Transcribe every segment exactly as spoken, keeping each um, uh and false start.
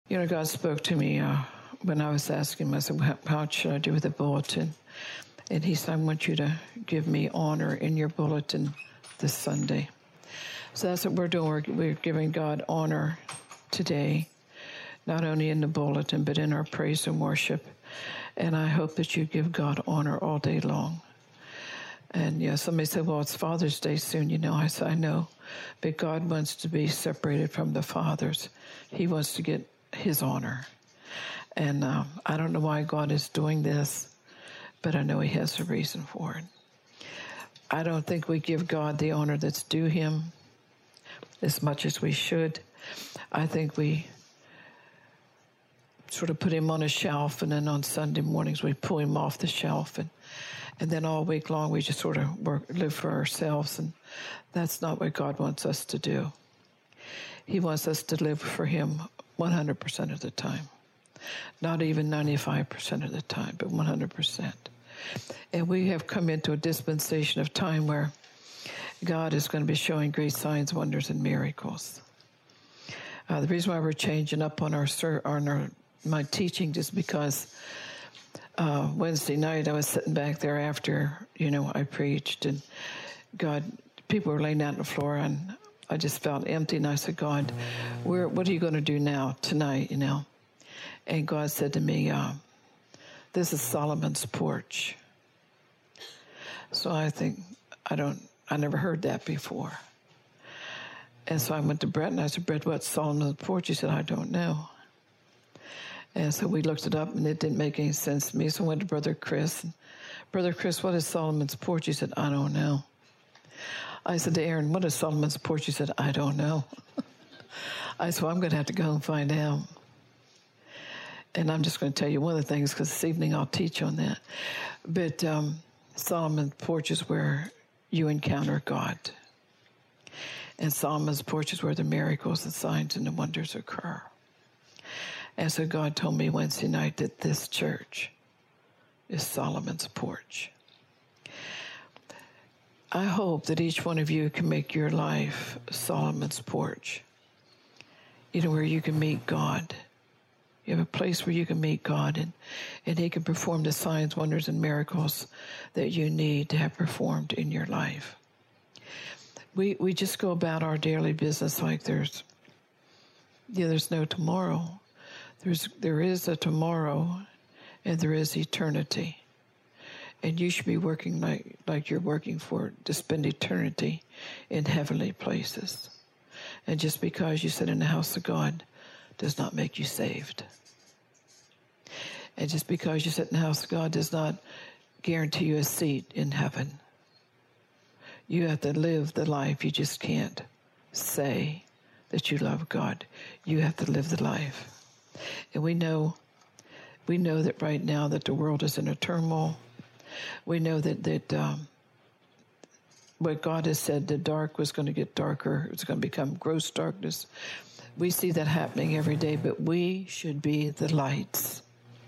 You know, God spoke to me uh, when I was asking him, I said, how, how should I do with the bulletin? And he said, I want you to give me honor in your bulletin this Sunday. So that's what we're doing. We're, we're giving God honor today, not only in the bulletin, but in our praise and worship. And I hope that you give God honor all day long. And yeah, somebody said, well, it's Father's Day soon. You know, I said, I know. But God wants to be separated from the fathers. He wants to get his honor. And um, I don't know why God is doing this, but I know he has a reason for it. I don't think we give God the honor that's due him as much as we should. I think we sort of put him on a shelf, and then on Sunday mornings we pull him off the shelf, and and then all week long we just sort of work, live for ourselves, and that's not what God wants us to do. He wants us to live for him one hundred percent of the time. Not even ninety-five percent of the time, but one hundred percent. And we have come into a dispensation of time where God is going to be showing great signs, wonders, and miracles. Uh, the reason why we're changing up on our, on our my teaching is because uh, Wednesday night I was sitting back there after, you know, I preached, and God, people were laying out on the floor, and I just felt empty, and I said, God, where, what are you going to do now, tonight, you know? And God said to me, uh, this is Solomon's porch. So I think, I don't, I never heard that before. And so I went to Brett, and I said, Brett, what's Solomon's porch? He said, I don't know. And so we looked it up, and it didn't make any sense to me. So I went to Brother Chris. And, Brother Chris, what is Solomon's porch? He said, I don't know. I said to Aaron, what is Solomon's porch? He said, I don't know. I said, well, I'm going to have to go and find out. And I'm just going to tell you one of the things, because this evening I'll teach on that. But um, Solomon's porch is where you encounter God. And Solomon's porch is where the miracles, the signs, and the wonders occur. And so God told me Wednesday night that this church is Solomon's porch. I hope that each one of you can make your life Solomon's porch. You know, where you can meet God. You have a place where you can meet God, and, and he can perform the signs, wonders, and miracles that you need to have performed in your life. We we just go about our daily business like there's, yeah, there's no tomorrow. There's there is a tomorrow, and there is eternity. And you should be working like, like you're working for to spend eternity in heavenly places. And just because you sit in the house of God does not make you saved. And just because you sit in the house of God does not guarantee you a seat in heaven. You have to live the life. You just can't say that you love God. You have to live the life. And we know, we know that right now that the world is in a turmoil. We know that, that um, what God has said, the dark was going to get darker. It's going to become gross darkness. We see that happening every day, but we should be the lights.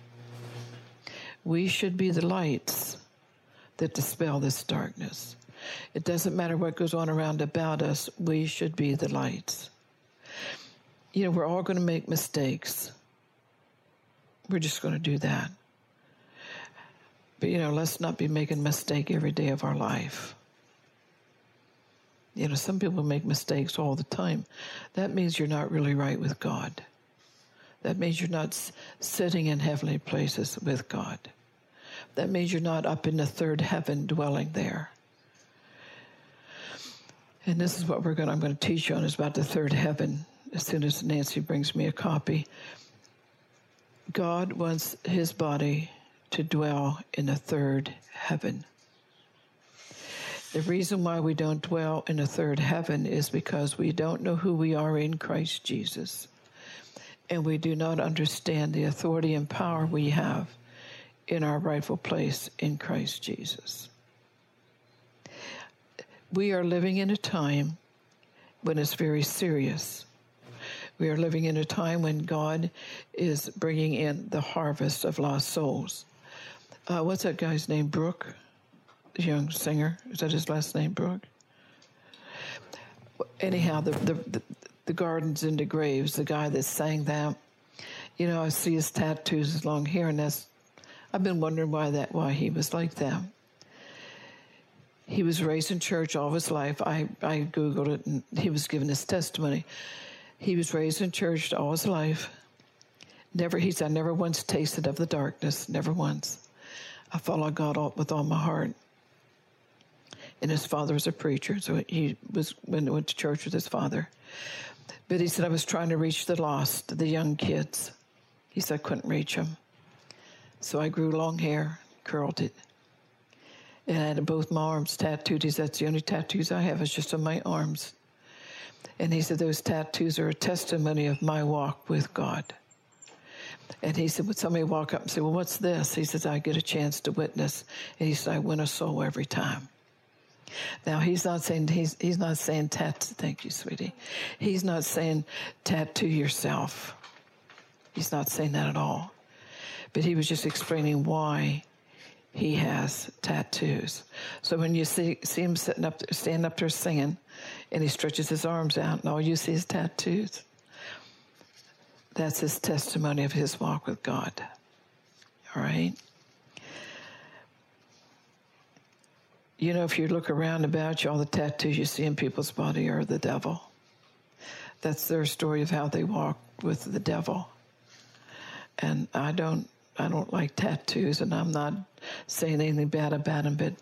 We should be the lights that dispel this darkness. It doesn't matter what goes on around about us. We should be the lights. You know, we're all going to make mistakes. We're just going to do that. But, you know, let's not be making a mistake every day of our life. You know, some people make mistakes all the time. That means you're not really right with God. That means you're not s- sitting in heavenly places with God. That means you're not up in the third heaven dwelling there. And this is what we're going. I'm going to teach you on is about the third heaven. As soon as Nancy brings me a copy, God wants his body to dwell in the third heaven. The reason why we don't dwell in the third heaven is because we don't know who we are in Christ Jesus, and we do not understand the authority and power we have in our rightful place in Christ Jesus. We are living in a time when it's very serious. We are living in a time when God is bringing in the harvest of lost souls. Uh, what's that guy's name? Brooke, the young singer. Is that his last name, Brooke? Anyhow, the the, the, the Gardens into Graves, the guy that sang that, You know, I see his tattoos, his long hair, and that's, I've been wondering why that, why he was like that. He was raised in church all his life. I, I Googled it, and he was given his testimony. He was raised in church all his life. Never, he said, I never once tasted of the darkness, never once. I follow God all, with all my heart. And his father was a preacher, so he was when he went to church with his father. But he said, I was trying to reach the lost, the young kids. He said, I couldn't reach them. So I grew long hair, curled it, and I had both my arms tattooed. He said, that's the only tattoos I have is just on my arms. And he said, those tattoos are a testimony of my walk with God. And he said, would somebody walk up and say, well, what's this? He says, I get a chance to witness. And he said, I win a soul every time. Now, he's not saying, he's, he's not saying, tat, thank you, sweetie. He's not saying tattoo yourself. He's not saying that at all. But he was just explaining why he has tattoos. So when you see, see him sitting up, standing up there singing, and he stretches his arms out, and all you see is tattoos, that's his testimony of his walk with God. All right? You know, if you look around about you, all the tattoos you see in people's body are the devil. That's their story of how they walk with the devil. And I don't, I don't like tattoos, and I'm not saying anything bad about them, but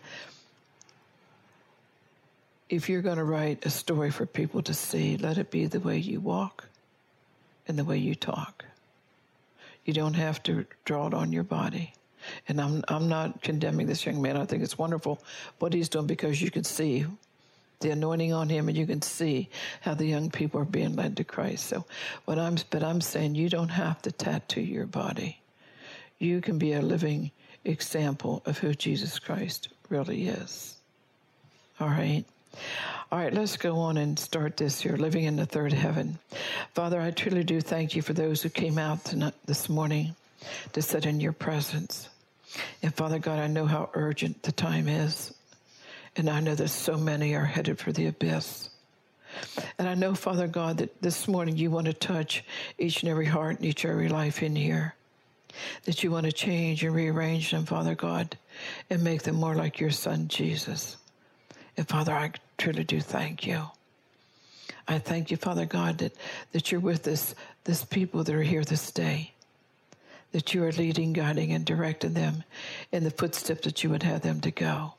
if you're going to write a story for people to see, let it be the way you walk and the way you talk. You don't have to draw it on your body. And I'm I'm not condemning this young man. I think it's wonderful what he's doing, because you can see the anointing on him, and you can see how the young people are being led to Christ. So, what I'm but I'm saying, you don't have to tattoo your body. You can be a living example of who Jesus Christ really is. All right. All right, let's go on and start this here, living in the third heaven. Father, I truly do thank you for those who came out tonight, this morning to sit in your presence. And Father God, I know how urgent the time is. And I know that so many are headed for the abyss. And I know, Father God, that this morning you want to touch each and every heart and each and every life in here. That you want to change and rearrange them, Father God, and make them more like your Son, Jesus. And Father, I truly do thank you. I thank you, Father God, that, that you're with this, this people that are here this day. That you are leading, guiding, and directing them in the footsteps that you would have them to go.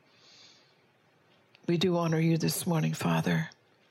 We do honor you this morning, Father.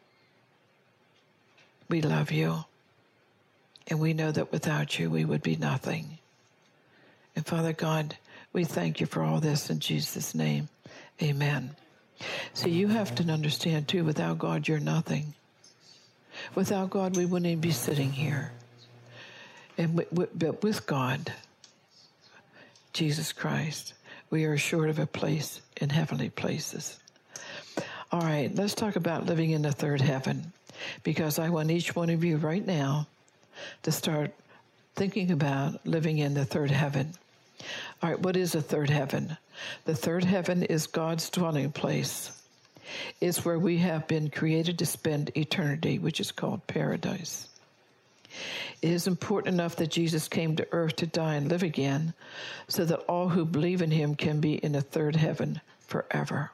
We love you. And we know that without you, we would be nothing. And Father God, we thank you for all this in Jesus' name. Amen. So you have to understand, too, without God, you're nothing. Without God, we wouldn't even be sitting here. And w- w- but with God, Jesus Christ, we are assured of a place in heavenly places. All right, let's talk about living in the third heaven, because I want each one of you right now to start thinking about living in the third heaven. All right, what is the third heaven? The third heaven is God's dwelling place. It's where we have been created to spend eternity, which is called paradise. It is important enough that Jesus came to earth to die and live again, so that all who believe in him can be in the third heaven forever.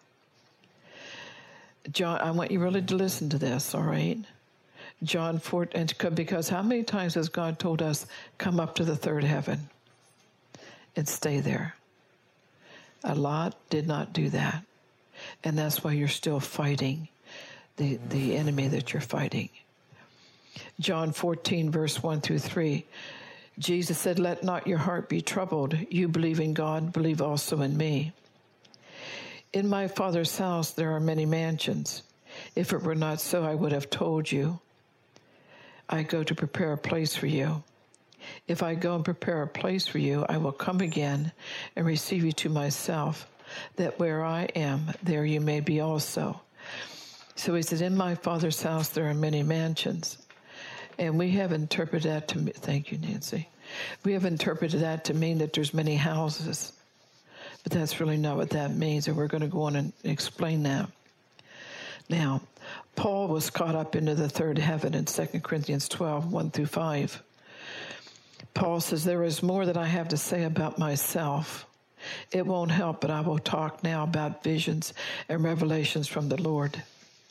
John, I want you really to listen to this, all right? John four, and because how many times has God told us, come up to the third heaven and stay there? A lot did not do that. And that's why you're still fighting the, the enemy that you're fighting. John fourteen, verse one through three, Jesus said, let not your heart be troubled. You believe in God, believe also in me. In my Father's house there are many mansions. If it were not so, I would have told you. I go to prepare a place for you. If I go and prepare a place for you, I will come again and receive you to myself, that where I am, there you may be also. So he said, in my Father's house there are many mansions. And we have interpreted that to me, thank you, Nancy. We have interpreted that to mean that there's many houses. But that's really not what that means, and we're going to go on and explain that. Now, Paul was caught up into the third heaven in Second Corinthians twelve, one through five. Paul says, there is more that I have to say about myself. It won't help, but I will talk now about visions and revelations from the Lord.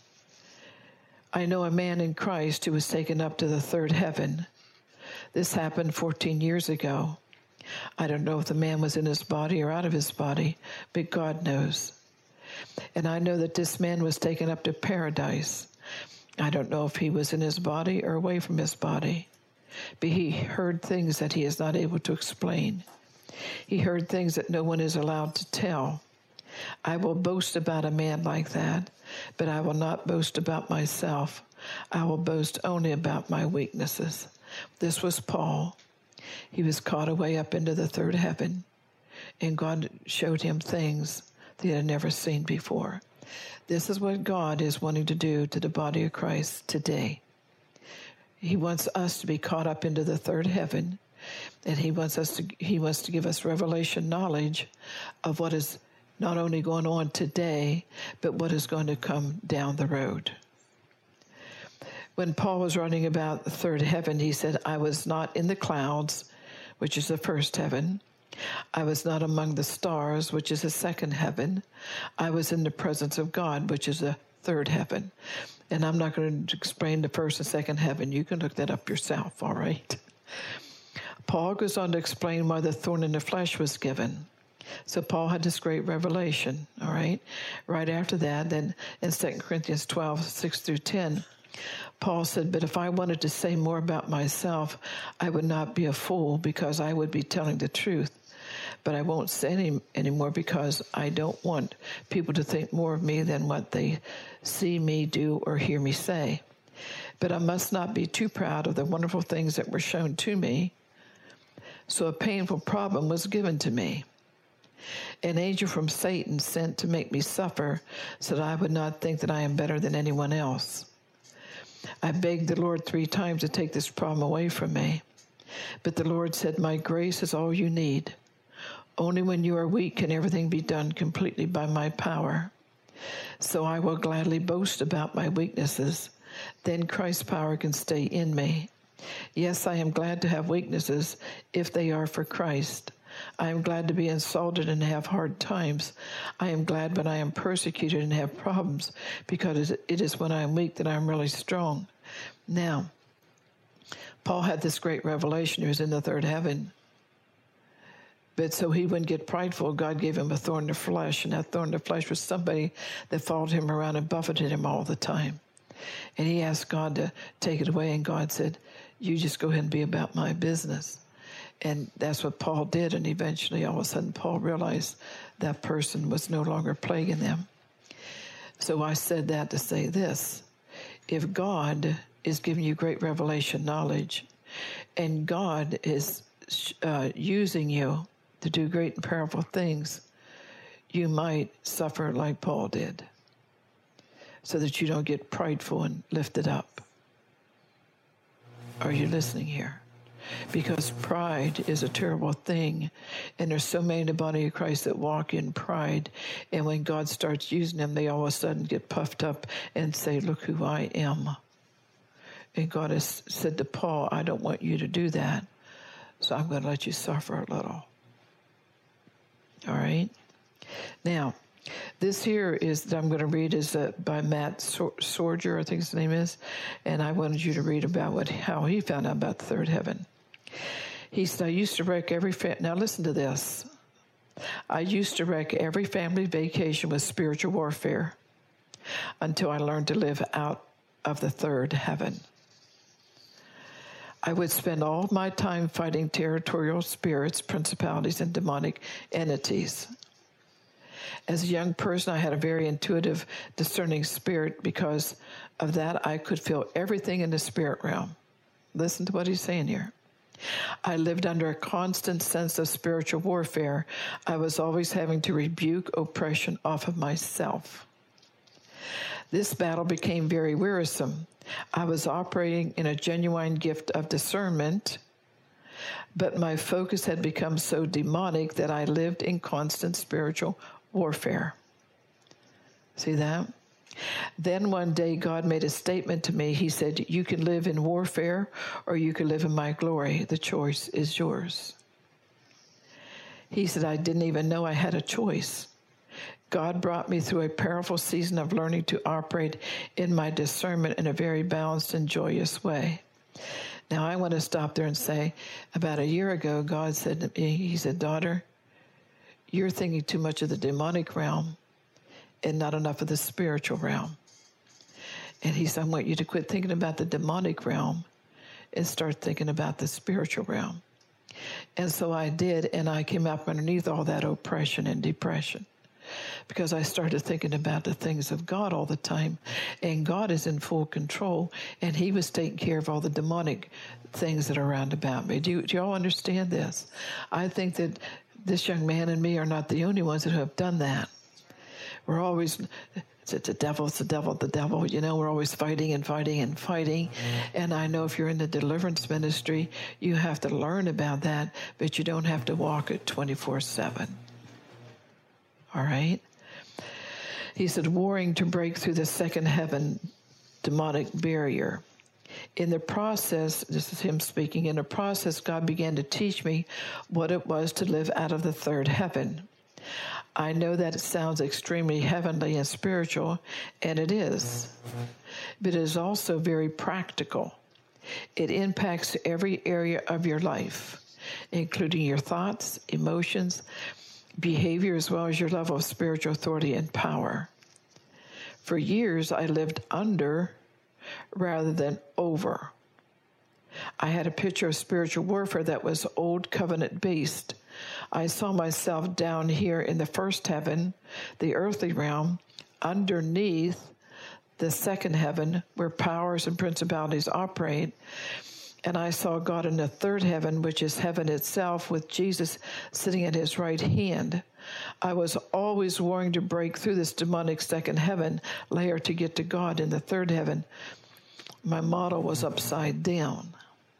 I know a man in Christ who was taken up to the third heaven. This happened fourteen years ago. I don't know if the man was in his body or out of his body, but God knows. And I know that this man was taken up to paradise. I don't know if he was in his body or away from his body, but he heard things that he is not able to explain. He heard things that no one is allowed to tell. I will boast about a man like that, but I will not boast about myself. I will boast only about my weaknesses. This was Paul. He was caught away up into the third heaven, and God showed him things that he had never seen before. This is what God is wanting to do to the body of Christ today. He wants us to be caught up into the third heaven, and he wants us to he wants to give us revelation knowledge of what is not only going on today, but what is going to come down the road. When Paul was writing about the third heaven, he said, I was not in the clouds, which is the first heaven. I was not among the stars, which is the second heaven. I was in the presence of God, which is the third heaven. And I'm not going to explain the first and second heaven. You can look that up yourself, all right? Paul goes on to explain why the thorn in the flesh was given. So Paul had this great revelation, all right? Right after that, then in Second Corinthians twelve, six through ten, Paul said, but if I wanted to say more about myself, I would not be a fool because I would be telling the truth. But I won't say any anymore because I don't want people to think more of me than what they see me do or hear me say. But I must not be too proud of the wonderful things that were shown to me. So a painful problem was given to me. An angel from Satan sent to make me suffer so that I would not think that I am better than anyone else. I begged the Lord three times to take this problem away from me. But the Lord said, my grace is all you need. Only when you are weak can everything be done completely by my power. So I will gladly boast about my weaknesses. Then Christ's power can stay in me. Yes, I am glad to have weaknesses if they are for Christ. I am glad to be insulted and have hard times. I am glad when I am persecuted and have problems, because it is when I am weak that I am really strong. Now, Paul had this great revelation. He was in the third heaven. But so he wouldn't get prideful, God gave him a thorn in the flesh, and that thorn in the flesh was somebody that followed him around and buffeted him all the time. And he asked God to take it away, and God said, you just go ahead and be about my business. And that's what Paul did, and eventually all of a sudden Paul realized that person was no longer plaguing them. So I said that to say this. If God is giving you great revelation knowledge, and God is uh, using you to do great and powerful things, you might suffer like Paul did, so that you don't get prideful and lifted up. Are you listening here? Because pride is a terrible thing, and there's so many in the body of Christ that walk in pride, and when God starts using them, they all of a sudden get puffed up and say, look who I am. And God has said to Paul, I don't want you to do that, so I'm going to let you suffer a little. All right? Now, this here is that I'm going to read is uh, by Matt Sorger, I think his name is, and I wanted you to read about what how he found out about the third heaven. He said, I used to wreck every fa- now listen to this. I used to wreck every family vacation with spiritual warfare until I learned to live out of the third heaven. I would spend all of my time fighting territorial spirits, principalities, and demonic entities. As a young person, I had a very intuitive, discerning spirit. Because of that, I could feel everything in the spirit realm. Listen to what he's saying here. I lived under a constant sense of spiritual warfare. I was always having to rebuke oppression off of myself. This battle became very wearisome. I was operating in a genuine gift of discernment, but my focus had become so demonic that I lived in constant spiritual warfare. See that? Then one day God made a statement to me. He said, you can live in warfare or you can live in my glory. The choice is yours. He said, I didn't even know I had a choice. God brought me through a powerful season of learning to operate in my discernment in a very balanced and joyous way. Now, I want to stop there and say, about a year ago, God said to me, he said, daughter, you're thinking too much of the demonic realm and not enough of the spiritual realm. And he said, I want you to quit thinking about the demonic realm and start thinking about the spiritual realm. And so I did, and I came up underneath all that oppression and depression because I started thinking about the things of God all the time, and God is in full control, and he was taking care of all the demonic things that are around about me. Do you, do you all understand this? I think that this young man and me are not the only ones that have done that. We're always, it's, it's the devil, it's the devil, the devil. You know, we're always fighting and fighting and fighting. And I know if you're in the deliverance ministry, you have to learn about that, but you don't have to walk it twenty-four seven. All right? He said, warring to break through the second heaven demonic barrier. In the process, this is him speaking, in the process, God began to teach me what it was to live out of the third heaven. I know that it sounds extremely heavenly and spiritual, and it is, but it is also very practical. It impacts every area of your life, including your thoughts, emotions, behavior, as well as your level of spiritual authority and power. For years, I lived under rather than over. I had a picture of spiritual warfare that was old covenant based. I saw myself down here in the first heaven, the earthly realm, underneath the second heaven where powers and principalities operate. And I saw God in the third heaven, which is heaven itself, with Jesus sitting at his right hand. I was always warring to break through this demonic second heaven layer to get to God in the third heaven. My model was upside down.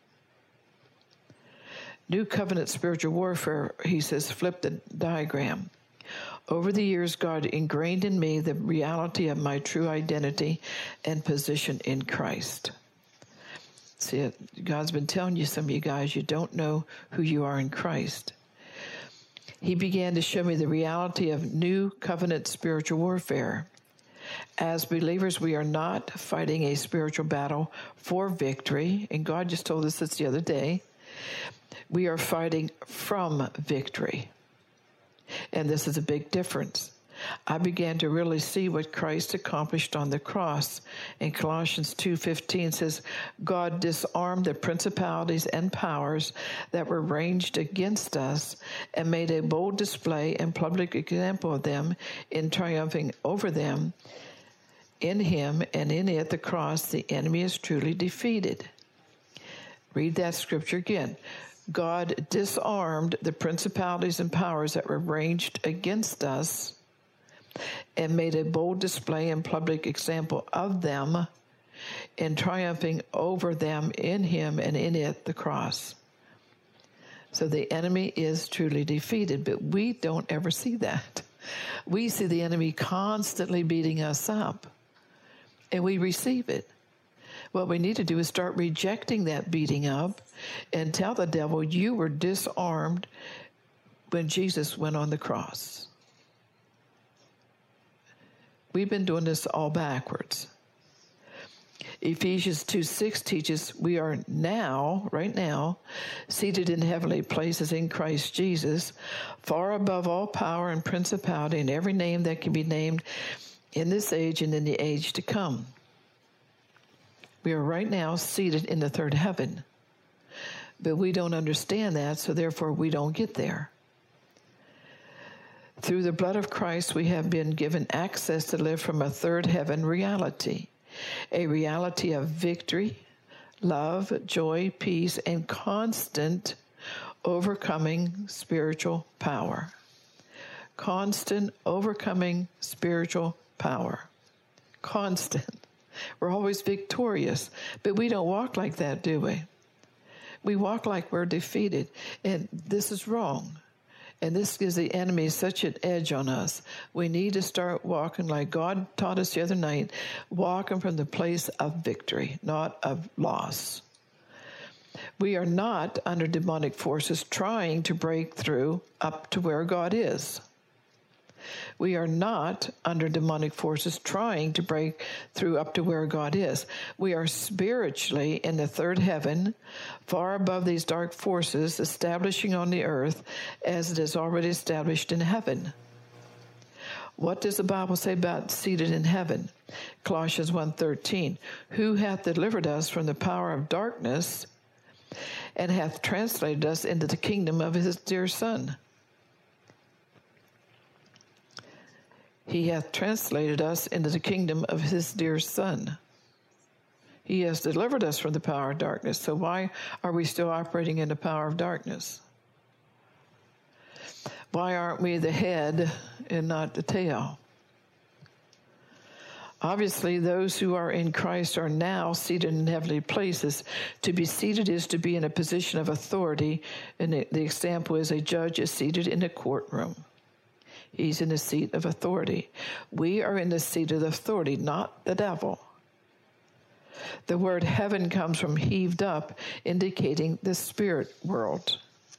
New covenant spiritual warfare, he says, flip the diagram. Over the years, God ingrained in me the reality of my true identity and position in Christ. See, God's been telling you, some of you guys, you don't know who you are in Christ. He began to show me the reality of new covenant spiritual warfare. As believers, we are not fighting a spiritual battle for victory, and God just told us this the other day. We are fighting from victory. And this is a big difference. I began to really see what Christ accomplished on the cross. In Colossians two fifteen says, God disarmed the principalities and powers that were ranged against us and made a bold display and public example of them in triumphing over them. In him and in it, the cross, the enemy is truly defeated. Read that scripture again. God disarmed the principalities and powers that were ranged against us and made a bold display and public example of them in triumphing over them in him and in it, the cross. So the enemy is truly defeated, but we don't ever see that. We see the enemy constantly beating us up, and we receive it. What we need to do is start rejecting that beating up and tell the devil, you were disarmed when Jesus went on the cross. We've been doing this all backwards. Ephesians two six teaches we are now, right now, seated in heavenly places in Christ Jesus, far above all power and principality and every name that can be named in this age and in the age to come. We are right now seated in the third heaven, but we don't understand that, so therefore we don't get there. Through the blood of Christ, we have been given access to live from a third heaven reality, a reality of victory, love, joy, peace, and constant overcoming spiritual power. Constant overcoming spiritual power. Constant. We're always victorious, but we don't walk like that, do we? We walk like we're defeated, and this is wrong. And this gives the enemy such an edge on us. We need to start walking like God taught us the other night, walking from the place of victory, not of loss. We are not under demonic forces trying to break through up to where God is. We are not under demonic forces trying to break through up to where God is. We are spiritually in the third heaven, far above these dark forces, establishing on the earth as it is already established in heaven. What does the Bible say about seated in heaven? Colossians one thirteen, who hath delivered us from the power of darkness and hath translated us into the kingdom of his dear Son. He hath translated us into the kingdom of his dear Son. He has delivered us from the power of darkness. So why are we still operating in the power of darkness? Why aren't we the head and not the tail? Obviously, those who are in Christ are now seated in heavenly places. To be seated is to be in a position of authority, and the, the example is a judge is seated in a courtroom. He's in the seat of authority. We are in the seat of authority, not the devil. The word heaven comes from heaved up, indicating the spirit world.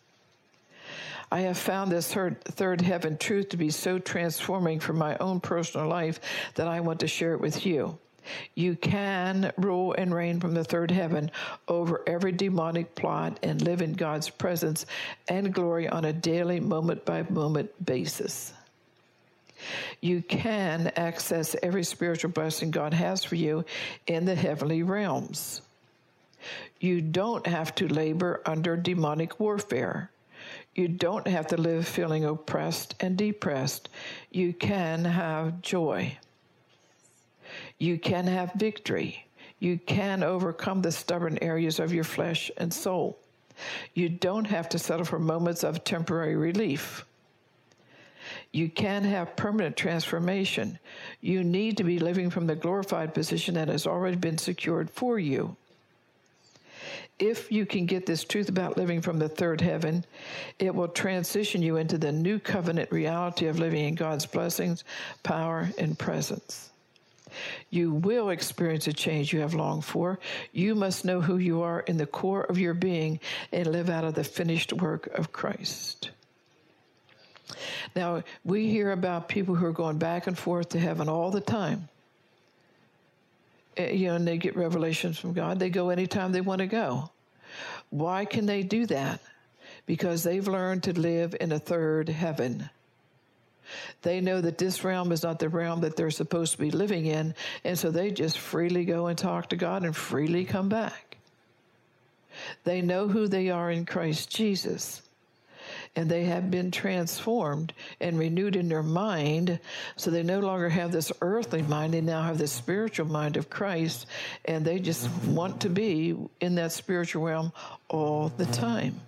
I have found this third, third heaven truth to be so transforming for my own personal life that I want to share it with you. You can rule and reign from the third heaven over every demonic plot and live in God's presence and glory on a daily, moment-by-moment basis. You can access every spiritual blessing God has for you in the heavenly realms. You don't have to labor under demonic warfare. You don't have to live feeling oppressed and depressed. You can have joy. You can have victory. You can overcome the stubborn areas of your flesh and soul. You don't have to settle for moments of temporary relief. You can have permanent transformation. You need to be living from the glorified position that has already been secured for you. If you can get this truth about living from the third heaven, it will transition you into the new covenant reality of living in God's blessings, power, and presence. You will experience a change you have longed for. You must know who you are in the core of your being and live out of the finished work of Christ. Now, we hear about people who are going back and forth to heaven all the time. You know, and they get revelations from God. They go anytime they want to go. Why can they do that? Because they've learned to live in a third heaven. They know that this realm is not the realm that they're supposed to be living in, and so they just freely go and talk to God and freely come back. They know who they are in Christ Jesus. And they have been transformed and renewed in their mind, so they no longer have this earthly mind. They now have the spiritual mind of Christ, and they just want to be in that spiritual realm all the time.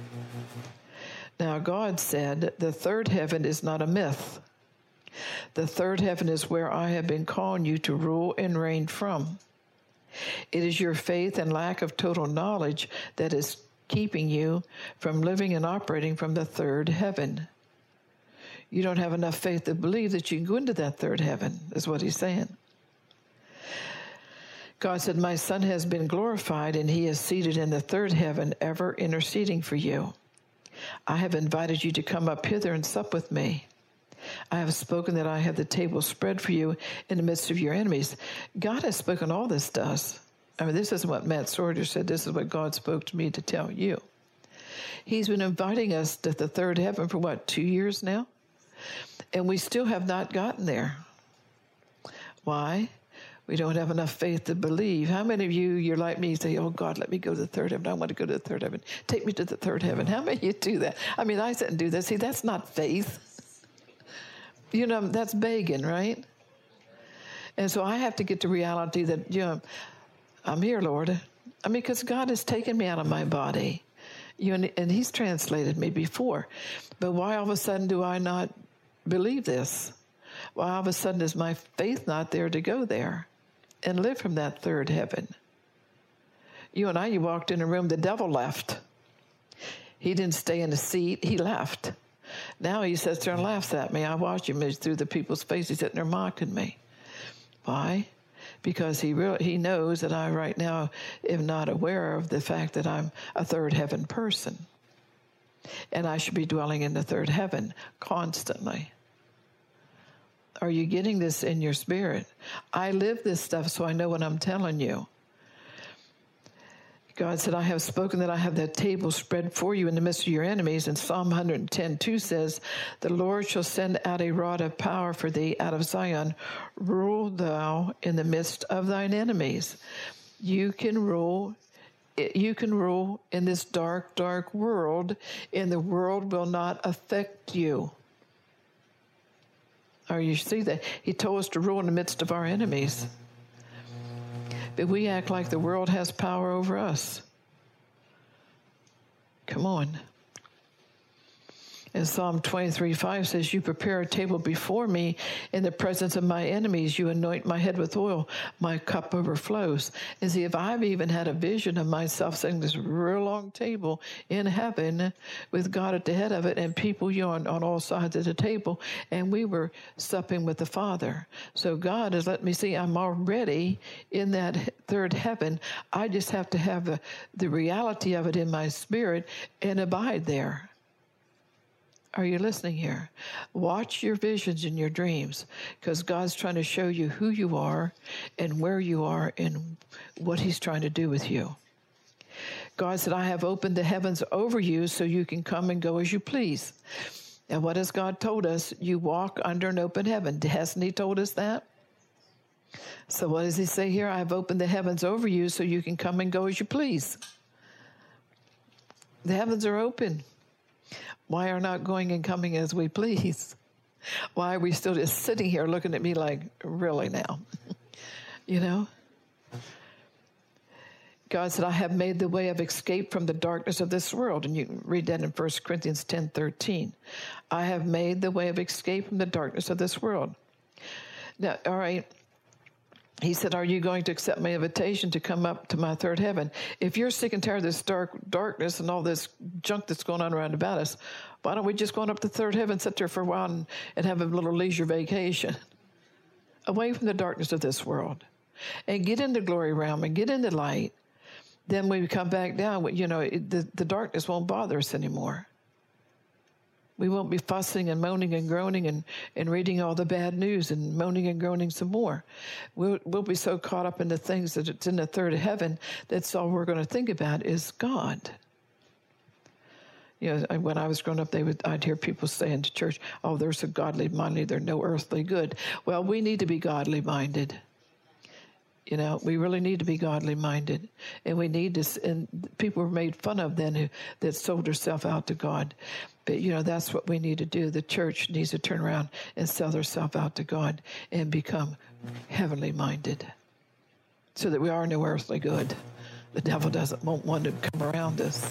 Now, God said the third heaven is not a myth. The third heaven is where I have been calling you to rule and reign from. It is your faith and lack of total knowledge that is keeping you from living and operating from the third heaven. You don't have enough faith to believe that you can go into that third heaven, is what he's saying. God said, my Son has been glorified, and he is seated in the third heaven, ever interceding for you. I have invited you to come up hither and sup with me. I have spoken that I have the table spread for you in the midst of your enemies. God has spoken all this to us. I mean, this isn't what Matt Sorger said. This is what God spoke to me to tell you. He's been inviting us to the third heaven for, what, two years now? And we still have not gotten there. Why? We don't have enough faith to believe. How many of you, you're like me, say, oh, God, let me go to the third heaven. I want to go to the third heaven. Take me to the third heaven. How many of you do that? I mean, I sit and do that. See, that's not faith. You know, that's begging, right? And so I have to get to reality that, you know, I'm here, Lord. I mean, because God has taken me out of my body. You know, and he's translated me before. But why all of a sudden do I not believe this? Why all of a sudden is my faith not there to go there and live from that third heaven? You and I, you walked in a room, the devil left. He didn't stay in the seat, he left. Now he sits there and laughs at me. I watch him through the people's faces sitting there mocking me. Why? Because he really, he knows that I right now am not aware of the fact that I'm a third heaven person. And I should be dwelling in the third heaven constantly. Are you getting this in your spirit? I live this stuff, so I know what I'm telling you. God said, I have spoken that I have that table spread for you in the midst of your enemies. And Psalm one ten two says, the Lord shall send out a rod of power for thee out of Zion. Rule thou in the midst of thine enemies. You can rule. You can rule in this dark, dark world, and the world will not affect you. Or you see that he told us to rule in the midst of our enemies. But we act like the world has power over us. Come on. And Psalm twenty-three five says, you prepare a table before me in the presence of my enemies. You anoint my head with oil. My cup overflows. And see, if I've even had a vision of myself sitting this real long table in heaven with God at the head of it and people, you know, on, on all sides of the table, and we were supping with the Father. So God has let me see I'm already in that third heaven. I just have to have the, the reality of it in my spirit and abide there. Are you listening here? Watch your visions and your dreams, because God's trying to show you who you are and where you are and what he's trying to do with you. God said, I have opened the heavens over you so you can come and go as you please. And what has God told us? You walk under an open heaven. Hasn't he told us that? So what does he say here? I have opened the heavens over you so you can come and go as you please. The heavens are open. Why are not going and coming as we please? Why are we still just sitting here looking at me like, really now? You know? God said, I have made the way of escape from the darkness of this world. And you can read that in First Corinthians ten thirteen. I have made the way of escape from the darkness of this world. Now, all right. He said, are you going to accept my invitation to come up to my third heaven? If you're sick and tired of this dark darkness and all this junk that's going on around about us, why don't we just go on up to third heaven, sit there for a while and, and have a little leisure vacation away from the darkness of this world and get into glory realm and get into light. Then when we come back down, you know, it, the, the darkness won't bother us anymore. We won't be fussing and moaning and groaning and, and reading all the bad news and moaning and groaning some more. We'll, we'll be so caught up in the things that it's in the third heaven, that's all we're going to think about is God. You know, when I was growing up, they would I'd hear people say in the church, oh, they're so godly minded, they're no earthly good. Well, we need to be godly minded. You know, we really need to be godly minded, and we need to. And people were made fun of then who that sold herself out to God, but you know that's what we need to do. The church needs to turn around and sell herself out to God and become heavenly minded, so that we are no earthly good. The devil doesn't won't want to come around us.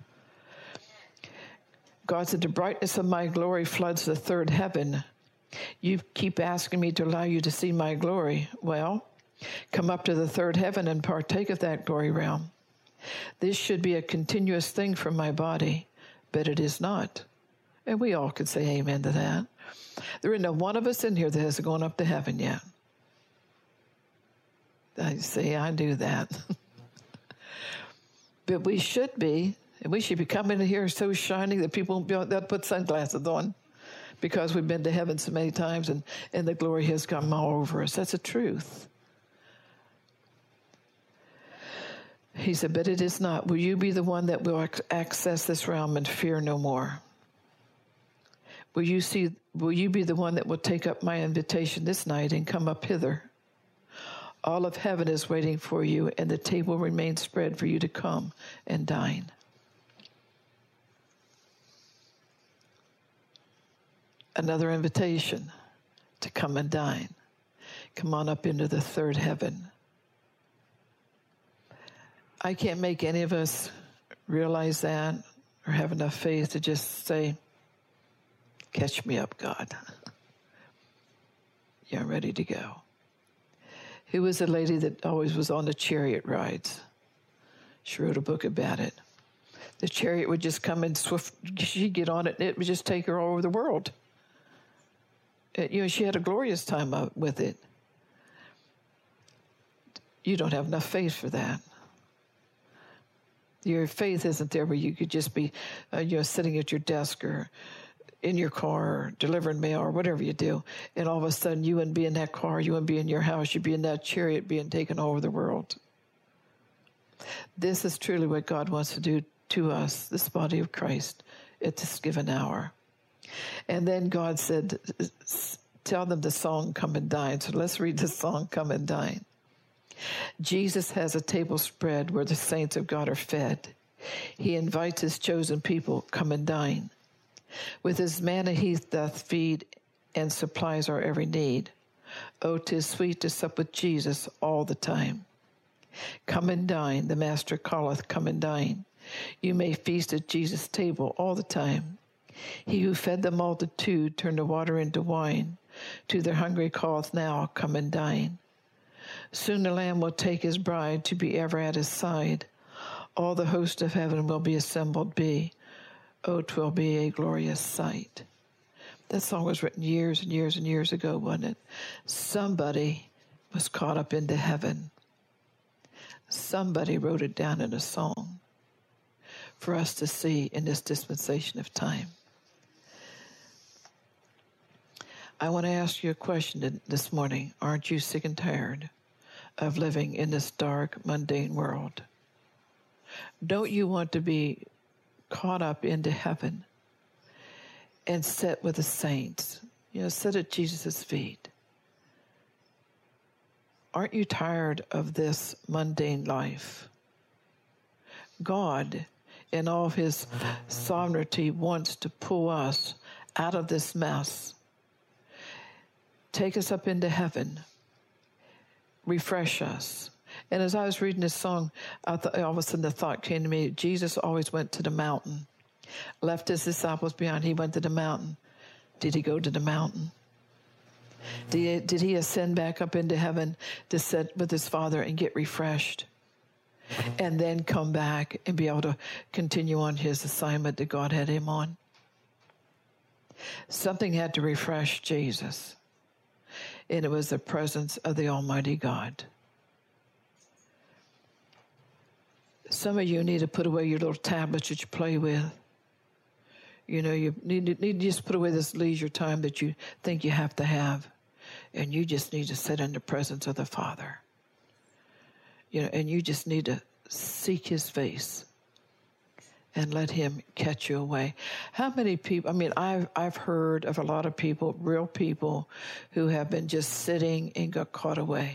God said, "The brightness of my glory floods the third heaven." You keep asking me to allow you to see my glory. Well, come up to the third heaven and partake of that glory realm. This should be a continuous thing for my body, but it is not. And we all could say amen to that. There isn't one of us in here that has gone up to heaven yet. I say, I do that. But we should be, and we should be coming in here so shining that people won't be able to put sunglasses on, because we've been to heaven so many times and, and the glory has come all over us. That's the truth. He said, but it is not. Will you be the one that will access this realm and fear no more? Will you see? Will you be the one that will take up my invitation this night and come up hither? All of heaven is waiting for you, and the table remains spread for you to come and dine. Another invitation to come and dine. Come on up into the third heaven. I can't make any of us realize that or have enough faith to just say, catch me up, God. Yeah, I'm ready to go. Who was a lady that always was on the chariot rides? She wrote a book about it. The chariot would just come and swift, she'd get on it, and it would just take her all over the world. It, you know, she had a glorious time with it. You don't have enough faith for that. Your faith isn't there where you could just be, uh, you know, sitting at your desk or in your car or delivering mail or whatever you do, and all of a sudden you wouldn't be in that car, you wouldn't be in your house, you'd be in that chariot being taken all over the world. This is truly what God wants to do to us, this body of Christ, at this given hour. And then God said, tell them the song, Come and Dine. So let's read the song, Come and Dine. Jesus has a table spread where the saints of God are fed. He invites his chosen people, come and dine. With his manna he doth feed and supplies our every need. Oh, 'tis sweet to sup with Jesus all the time. Come and dine, the Master calleth, come and dine. You may feast at Jesus' table all the time. He who fed the multitude turned the water into wine. To their hungry calleth now, come and dine. Soon the Lamb will take his bride to be ever at his side. All the host of heaven will be assembled be. Oh, 'twill be a glorious sight. That song was written years and years and years ago, wasn't it? Somebody was caught up into heaven. Somebody wrote it down in a song for us to see in this dispensation of time. I want to ask you a question this morning. Aren't you sick and tired of living in this dark, mundane world? Don't you want to be caught up into heaven and sit with the saints? You know, sit at Jesus' feet. Aren't you tired of this mundane life? God, in all of his sovereignty, wants to pull us out of this mess, take us up into heaven, refresh us. And as I was reading this song, I thought, all of a sudden the thought came to me, Jesus always went to the mountain, left his disciples behind. He went to the mountain. Did he go to the mountain? Did he, did he ascend back up into heaven to sit with his Father and get refreshed? And then come back and be able to continue on his assignment that God had him on? Something had to refresh Jesus, and it was the presence of the Almighty God. Some of you need to put away your little tablets that you play with. You know, you need to, need to just put away this leisure time that you think you have to have, and you just need to sit in the presence of the Father. You know, and you just need to seek his face and let him catch you away. How many people, I mean, I've, I've heard of a lot of people, real people, who have been just sitting and got caught away.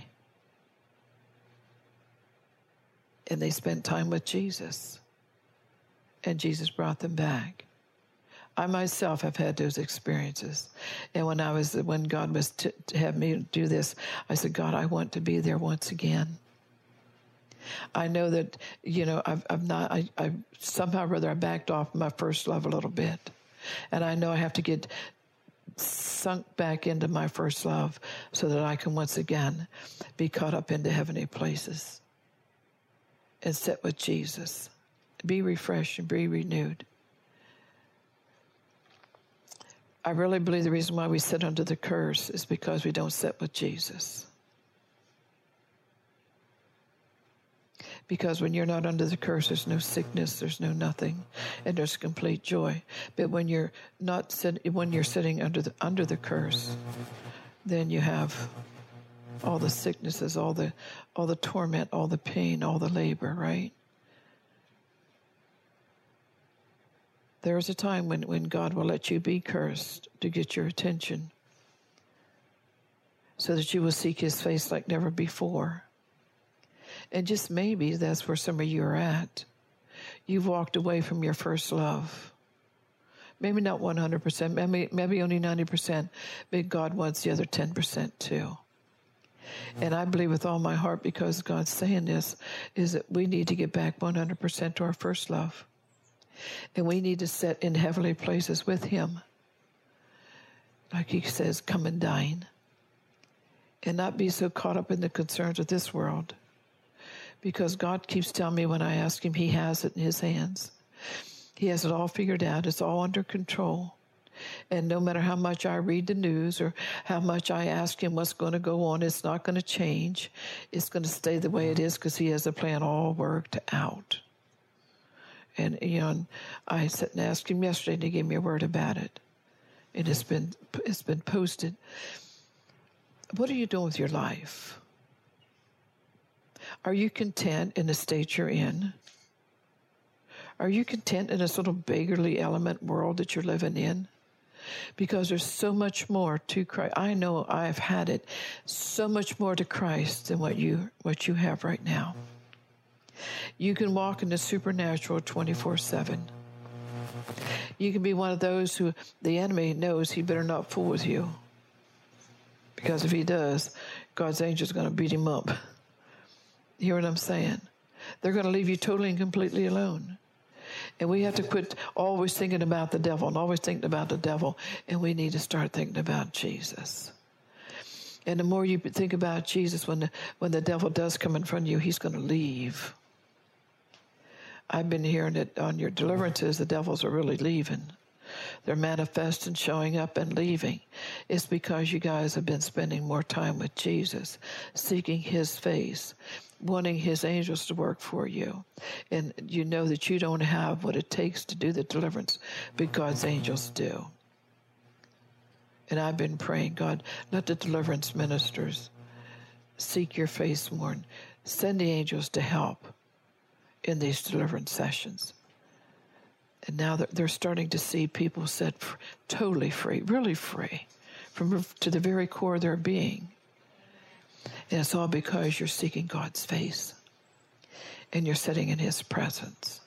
And they spent time with Jesus, and Jesus brought them back. I myself have had those experiences. And when I was, when God was to, to have me do this, I said, God, I want to be there once again. I know that, you know, I've, I've not, I, I somehow or other I backed off my first love a little bit. And I know I have to get sunk back into my first love so that I can once again be caught up into heavenly places and sit with Jesus. Be refreshed and be renewed. I really believe the reason why we sit under the curse is because we don't sit with Jesus. Because when you're not under the curse, there's no sickness, there's no nothing, and there's complete joy. But when you're not sit, when you're sitting under the under the curse, then you have all the sicknesses, all the all the torment, all the pain, all the labor, right? There is a time when, when God will let you be cursed to get your attention, so that you will seek his face like never before. And just maybe that's where some of you are at. You've walked away from your first love. Maybe not one hundred percent, maybe, maybe only ninety percent, but God wants the other ten percent too. And I believe with all my heart, because God's saying this, is that we need to get back one hundred percent to our first love. And we need to sit in heavenly places with him. Like he says, come and dine. And not be so caught up in the concerns of this world. Because God keeps telling me when I ask him, he has it in his hands. He has it all figured out. It's all under control. And no matter how much I read the news or how much I ask him what's going to go on, it's not going to change. It's going to stay the way it is because he has a plan all worked out. And, you know, I sat and asked him yesterday, and he gave me a word about it. And it's been, it's been posted. What are you doing with your life? Are you content in the state you're in? Are you content in this little beggarly element world that you're living in? Because there's so much more to Christ. I know I've had it, so much more to Christ than what you what you have right now. You can walk in the supernatural twenty-four seven. You can be one of those who the enemy knows he better not fool with you. Because if he does, God's angel's going to beat him up. You hear what I'm saying? They're going to leave you totally and completely alone. And we have to quit always thinking about the devil and always thinking about the devil. And we need to start thinking about Jesus. And the more you think about Jesus, when the, when the devil does come in front of you, he's going to leave. I've been hearing it on your deliverances, the devils are really leaving. They're manifesting, showing up, and leaving. It's because you guys have been spending more time with Jesus, seeking his face, wanting his angels to work for you. And you know that you don't have what it takes to do the deliverance, but God's angels do. And I've been praying, God, let the deliverance ministers seek your face more and send the angels to help in these deliverance sessions. And now they're starting to see people set totally free, really free, from to the very core of their being. And it's all because you're seeking God's face and you're sitting in his presence.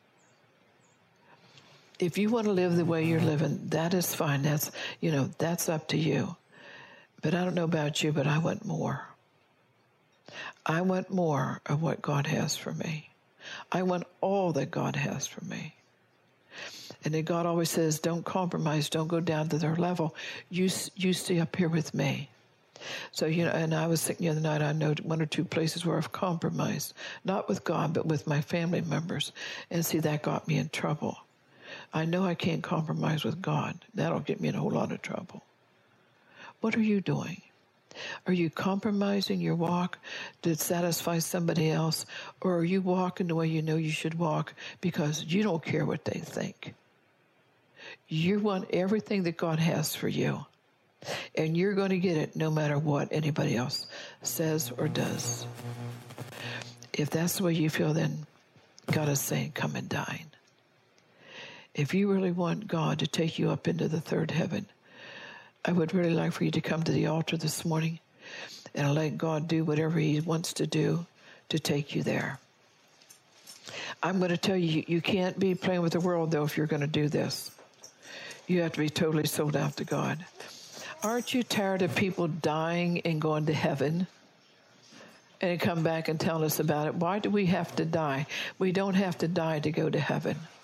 If you want to live the way you're living, that is fine. That's, you know, that's up to you. But I don't know about you, but I want more. I want more of what God has for me. I want all that God has for me. And then God always says, don't compromise, don't go down to their level. You, you stay up here with me. So, you know, and I was thinking the other night, I know one or two places where I've compromised, not with God, but with my family members. And see, that got me in trouble. I know I can't compromise with God. That'll get me in a whole lot of trouble. What are you doing? Are you compromising your walk to satisfy somebody else? Or are you walking the way you know you should walk because you don't care what they think? You want everything that God has for you. And you're going to get it no matter what anybody else says or does. If that's the way you feel, then God is saying, come and dine. If you really want God to take you up into the third heaven, I would really like for you to come to the altar this morning and let God do whatever he wants to do to take you there. I'm going to tell you, you can't be playing with the world, though, if you're going to do this. You have to be totally sold out to God. Aren't you tired of people dying and going to heaven and come back and tell us about it? Why do we have to die? We don't have to die to go to heaven.